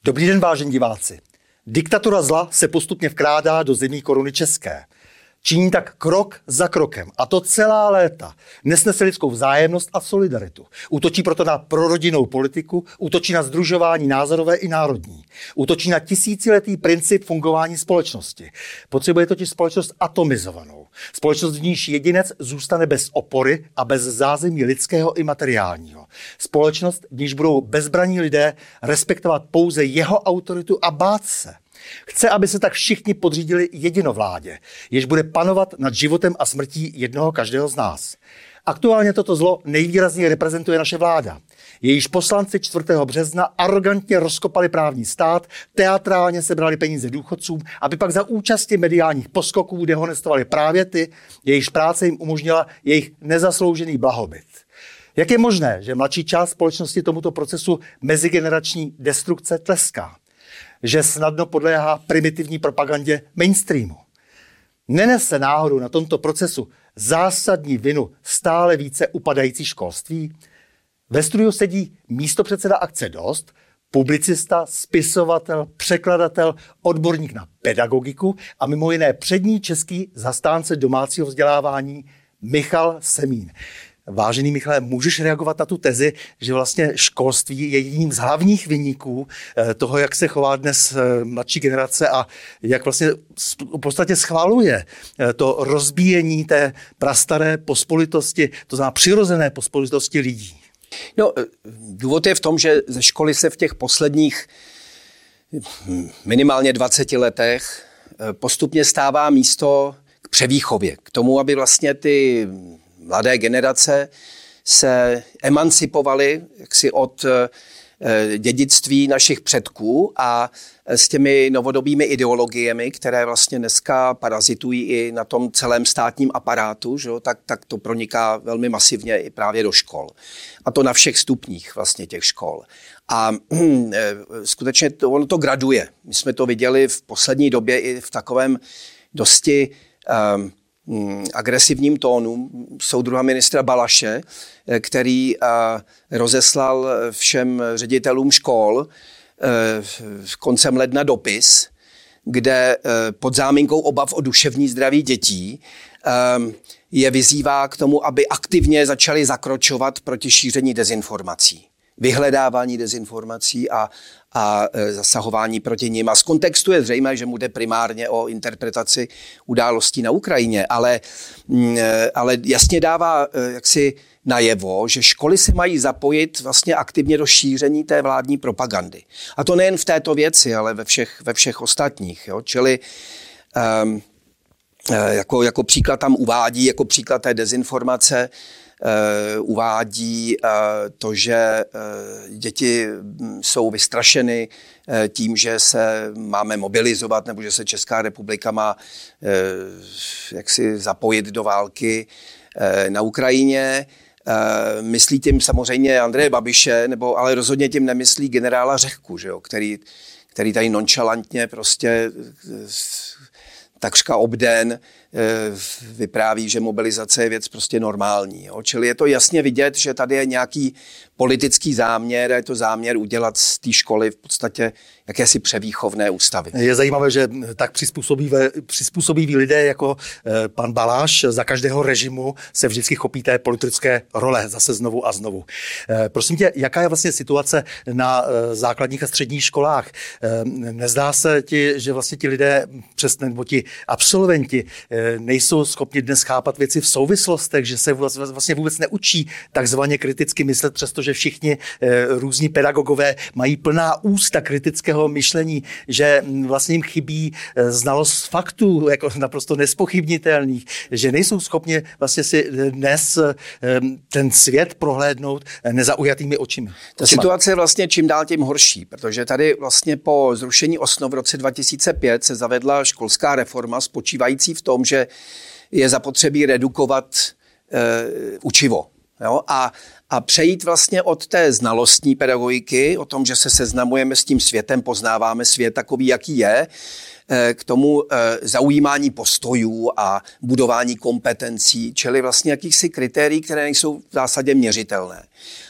Dobrý den, vážení diváci. Diktatura zla se postupně vkrádá do zemí koruny české. Činí tak krok za krokem, a to celá léta. Nesnese lidskou vzájemnost a solidaritu. Útočí proto na prorodinnou politiku, útočí na sdružování názorové i národní. Útočí na tisíciletý princip fungování společnosti. Potřebuje totiž společnost atomizovanou. Společnost, v níž jedinec zůstane bez opory a bez zázemí lidského i materiálního. Společnost, v níž budou bezbraní lidé respektovat pouze jeho autoritu a bát se. Chce, aby se tak všichni podřídili jedinovládě, jež bude panovat nad životem a smrtí jednoho každého z nás. Aktuálně toto zlo nejvýrazněji reprezentuje naše vláda. Jejíž poslanci 4. března arrogantně rozkopali právní stát, teatrálně sebrali peníze důchodcům, aby pak za účasti mediálních poskoků dehonestovali právě ty, jejichž práce jim umožnila jejich nezasloužený blahobyt. Jak je možné, že mladší část společnosti tomuto procesu mezigenerační destrukce tleská? Že snadno podléhá primitivní propagandě mainstreamu? Nenese náhodou na tomto procesu zásadní vinu stále více upadající školství? Ve studiu sedí místopředseda akce Dost, publicista, spisovatel, překladatel, odborník na pedagogiku a mimo jiné přední český zastánce domácího vzdělávání Michal Semín. Vážený Michale, můžeš reagovat na tu tezi, že vlastně školství je jedním z hlavních viníků toho, jak se chová dnes mladší generace a jak vlastně v podstatě schvaluje to rozbíjení té prastaré pospolitosti, to znamená přirozené pospolitosti lidí? No, důvod je v tom, že ze školy se v těch posledních minimálně 20 letech postupně stává místo k převýchově, k tomu, aby vlastně ty mladé generace se emancipovaly jaksi od dědictví našich předků a s těmi novodobými ideologiemi, které vlastně dneska parazitují i na tom celém státním aparátu, že jo, tak to proniká velmi masivně i právě do škol. A to na všech stupních vlastně těch škol. A skutečně ono to graduje. My jsme to viděli v poslední době i v takovém dosti agresivním tónu soudruha ministra Balaše, který rozeslal všem ředitelům škol koncem ledna dopis, kde pod záminkou obav o duševní zdraví dětí je vyzývá k tomu, aby aktivně začali zakročovat proti šíření dezinformací. Vyhledávání dezinformací a zasahování proti nim. A z kontextu je zřejmé, že mu jde primárně o interpretaci událostí na Ukrajině, ale jasně dává jaksi najevo, že školy se mají zapojit vlastně aktivně do šíření té vládní propagandy. A to nejen v této věci, ale ve všech ostatních. Jo? Čili jako příklad tam uvádí, jako příklad té dezinformace, uvádí to, že děti jsou vystrašeny tím, že se máme mobilizovat nebo že se Česká republika má jaksi zapojit do války na Ukrajině. Myslí tím samozřejmě Andreje Babiše, ale rozhodně tím nemyslí generála Řehku, že jo, který tady nonchalantně prostě takřka obden vypráví, že mobilizace je věc prostě normální. Jo? Čili je to jasně vidět, že tady je nějaký politický záměr a je to záměr udělat z té školy v podstatě jakési převýchovné ústavy. Je zajímavé, že tak přizpůsobiví lidé jako pan Baláš za každého režimu se vždycky chopí té politické role zase znovu a znovu. Prosím tě, jaká je vlastně situace na základních a středních školách? Nezdá se ti, že vlastně ti lidé, nebo ti absolventi nejsou schopni dnes chápat věci v souvislostech, že se vlastně vůbec neučí takzvaně kriticky myslet, přestože všichni různí pedagogové mají plná ústa kritického myšlení, že vlastně jim chybí znalost faktů, jako naprosto nespochybnitelných, že nejsou schopni vlastně si dnes ten svět prohlédnout nezaujatými očima. Ta situace je vlastně čím dál tím horší, protože tady vlastně po zrušení osnov v roce 2005 se zavedla školská reforma spočívající v tom, že je zapotřebí redukovat učivo. Jo? A přejít vlastně od té znalostní pedagogiky, o tom, že se seznamujeme s tím světem, poznáváme svět takový, jaký je, k tomu zaujímání postojů a budování kompetencí, čili vlastně jakýchsi kritérií, které nejsou v zásadě měřitelné.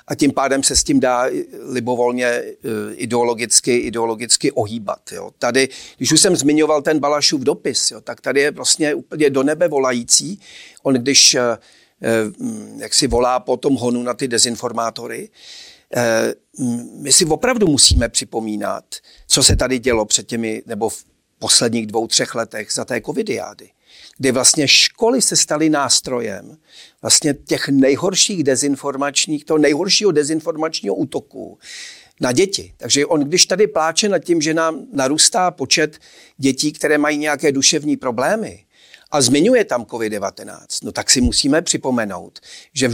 a tím pádem se s tím dá libovolně ideologicky ohýbat. Jo. Tady, když už jsem zmiňoval ten Balašův dopis, jo, tak tady je vlastně úplně do nebe volající. On když jak si volá po tom honu na ty dezinformátory, my si opravdu musíme připomínat, co se tady dělo před těmi, nebo v posledních 2-3 letech za té covidiády, kdy vlastně školy se staly nástrojem vlastně těch toho nejhoršího dezinformačního útoku na děti. Takže on, když tady pláče nad tím, že nám narůstá počet dětí, které mají nějaké duševní problémy a zmiňuje tam COVID-19, no tak si musíme připomenout, že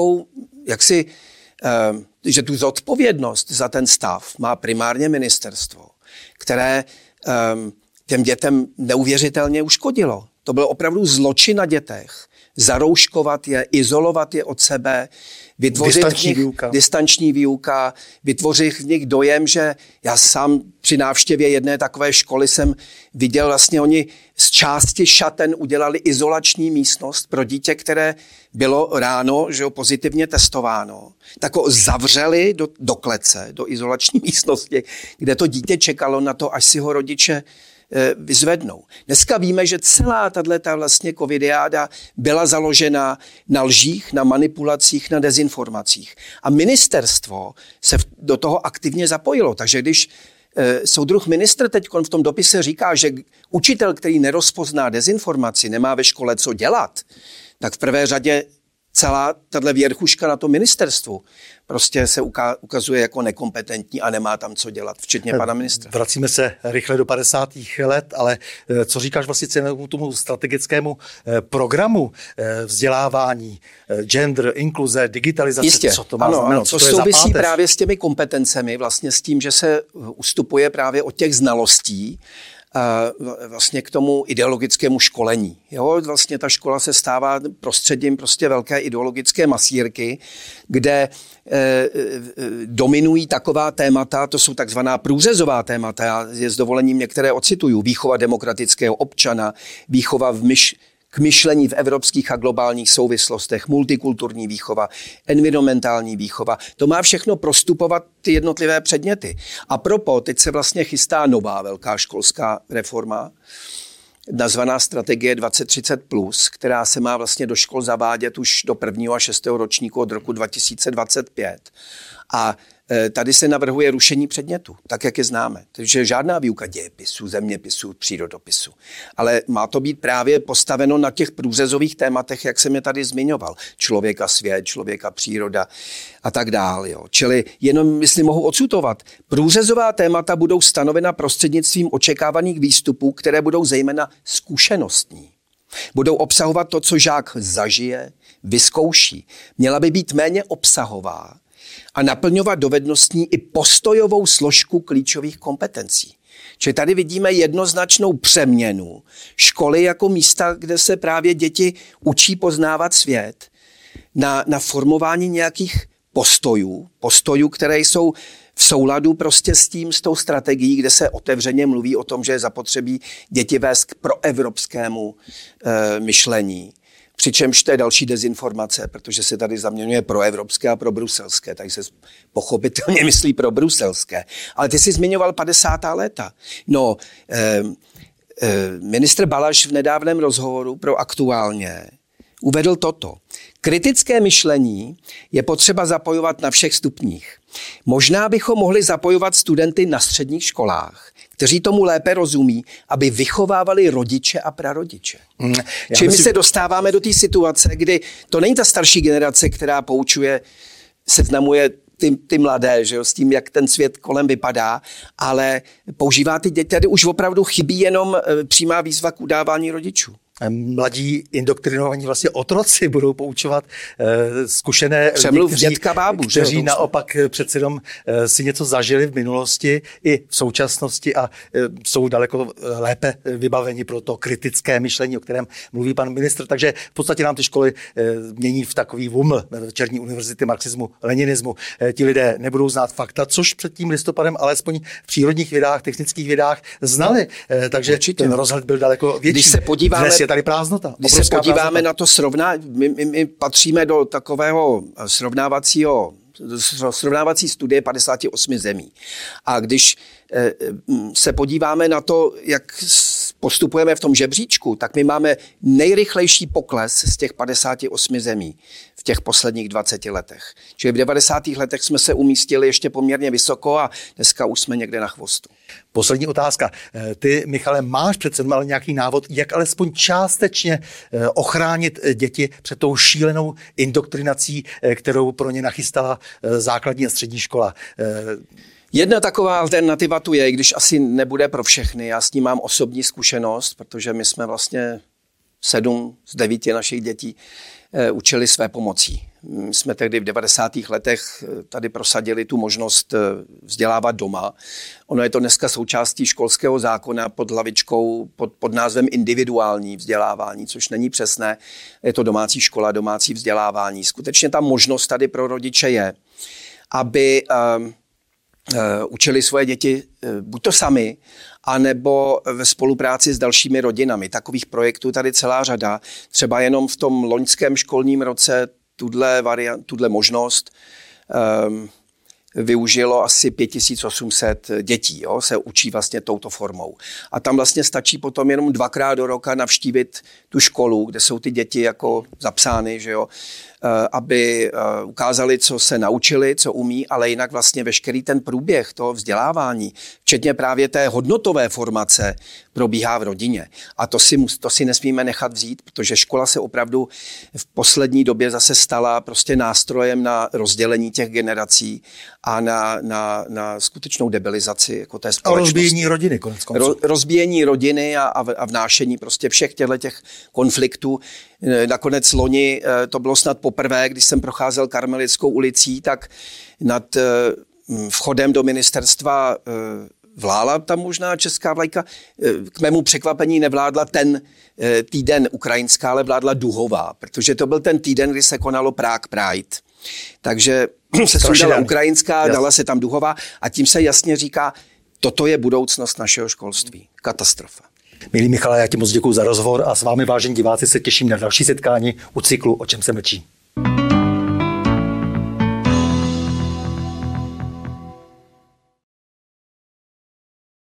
že tu zodpovědnost za ten stav má primárně ministerstvo, které těm dětem neuvěřitelně uškodilo. To byl opravdu zločin na dětech. Zarouškovat je, izolovat je od sebe, vytvořit distanční výuka, vytvořit v nich dojem, že já sám při návštěvě jedné takové školy jsem viděl, vlastně oni z části šaten udělali izolační místnost pro dítě, které bylo ráno, že jo, pozitivně testováno. Tak ho zavřeli do klece, do izolační místnosti, kde to dítě čekalo na to, až si ho rodiče vyzvednou. Dneska víme, že celá tato vlastně covidiáda byla založena na lžích, na manipulacích, na dezinformacích. A ministerstvo se do toho aktivně zapojilo. Takže když soudruh ministr teď v tom dopise říká, že učitel, který nerozpozná dezinformaci, nemá ve škole co dělat, tak v prvé řadě celá tato věrchuška na tom ministerstvu prostě se ukazuje jako nekompetentní a nemá tam co dělat, včetně pana ministra. Vracíme se rychle do 50. let, ale co říkáš vlastně tomu strategickému programu vzdělávání, gender, inkluze, digitalizace, jistě, co to má znamenat? Ano, to souvisí právě s těmi kompetencemi, vlastně s tím, že se ustupuje právě od těch znalostí vlastně k tomu ideologickému školení. Jo, vlastně ta škola se stává prostředím prostě velké ideologické masírky, kde dominují taková témata, to jsou takzvaná průřezová témata, já je s dovolením některé ocituju, výchova demokratického občana, výchova k myšlení v evropských a globálních souvislostech, multikulturní výchova, environmentální výchova. To má všechno prostupovat ty jednotlivé předměty. A proto teď se vlastně chystá nová velká školská reforma, nazvaná strategie 2030+, která se má vlastně do škol zavádět už do 1. a 6. ročníku od roku 2025. A tady se navrhuje rušení předmětu, tak jak je známe. Takže žádná výuka dějepisu, zeměpisu, přírodopisu. Ale má to být právě postaveno na těch průřezových tématech, jak jsem je tady zmiňoval. Člověk a svět, člověk a příroda a tak dále. Jo. Čili jenom, jestli mohu ocitovat, průřezová témata budou stanovena prostřednictvím očekávaných výstupů, které budou zejména zkušenostní. Budou obsahovat to, co žák zažije, vyzkouší. Měla by být méně obsahová a naplňovat dovednostní i postojovou složku klíčových kompetencí. Čili tady vidíme jednoznačnou přeměnu školy jako místa, kde se právě děti učí poznávat svět, na formování nějakých postojů, které jsou v souladu prostě s tou strategií, kde se otevřeně mluví o tom, že je zapotřebí děti vést k proevropskému myšlení. Přičemž to je další dezinformace, protože se tady zaměňuje proevropské a probruselské, takže se pochopitelně myslí probruselské. Ale ty jsi zmiňoval 50. léta. No, ministr Balaš v nedávném rozhovoru pro Aktuálně uvedl toto. Kritické myšlení je potřeba zapojovat na všech stupních. Možná bychom mohli zapojovat studenty na středních školách, kteří tomu lépe rozumí, aby vychovávali rodiče a prarodiče. Čili my se dostáváme do té situace, kdy to není ta starší generace, která poučuje, seznamuje ty mladé, že jo, s tím, jak ten svět kolem vypadá, ale používá ty děti, tady už opravdu chybí jenom přímá výzva k udávání rodičů. Mladí indoktrinovaní vlastně otroci budou poučovat zkušené přemluv dětka bábu, kteří naopak přece jenom si něco zažili v minulosti i v současnosti a jsou daleko lépe vybaveni pro to kritické myšlení, o kterém mluví pan ministr. Takže v podstatě nám ty školy mění v takový vuml Černí univerzity marxismu, leninismu. Ti lidé nebudou znát fakta, což před tím listopadem alespoň v přírodních vědách, technických vědách znali. Takže určitě ten rozhled byl daleko větší. Když se podíváme, tady prázdnota. Když se podíváme na to srovnání, my patříme do takového srovnávacího srovnávací studie 58 zemí. A když se podíváme na to, jak postupujeme v tom žebříčku, tak my máme nejrychlejší pokles z těch 58 zemí v těch posledních 20 letech. Čili v 90. letech jsme se umístili ještě poměrně vysoko a dneska už jsme někde na chvostu. Poslední otázka. Ty, Michale, máš přece ale nějaký návod, jak alespoň částečně ochránit děti před tou šílenou indoktrinací, kterou pro ně nachystala základní a střední škola? Jedna taková alternativa tu je, i když asi nebude pro všechny. Já s ní mám osobní zkušenost, protože my jsme vlastně 7 z 9 našich dětí učili své pomocí. My jsme tehdy v 90. letech tady prosadili tu možnost vzdělávat doma. Ono je to dneska součástí školského zákona pod hlavičkou, pod názvem individuální vzdělávání, což není přesné. Je to domácí škola, domácí vzdělávání. Skutečně ta možnost tady pro rodiče je, aby učili svoje děti buď to sami, anebo ve spolupráci s dalšími rodinami. Takových projektů tady celá řada. Třeba jenom v tom loňském školním roce tuhle možnost využilo asi 5800 dětí, jo, se učí vlastně touto formou. A tam vlastně stačí potom jenom 2krát do roka navštívit tu školu, kde jsou ty děti jako zapsány, že jo, aby ukázali, co se naučili, co umí, ale jinak vlastně veškerý ten průběh toho vzdělávání, včetně právě té hodnotové formace, probíhá v rodině. A to si nesmíme nechat vzít, protože škola se opravdu v poslední době zase stala prostě nástrojem na rozdělení těch generací a na skutečnou debilizaci jako té společnosti. A rozbíjení rodiny, konec konců. Rozbíjení rodiny a vnášení prostě všech těch konfliktů. Nakonec loni to bylo snad poprvé, když jsem procházel Karmelitskou ulicí, tak nad vchodem do ministerstva vlála tam možná česká vlajka. K mému překvapení nevládla ten týden ukrajinská, ale vládla duhová, protože to byl ten týden, kdy se konalo Prague Pride. Takže se sundala ukrajinská, dala se tam duhová a tím se jasně říká, toto je budoucnost našeho školství. Katastrofa. Milý Michale, já ti moc děkuju za rozhovor a s vámi, vážení diváci, se těším na další setkání u cyklu O čem se mlčí.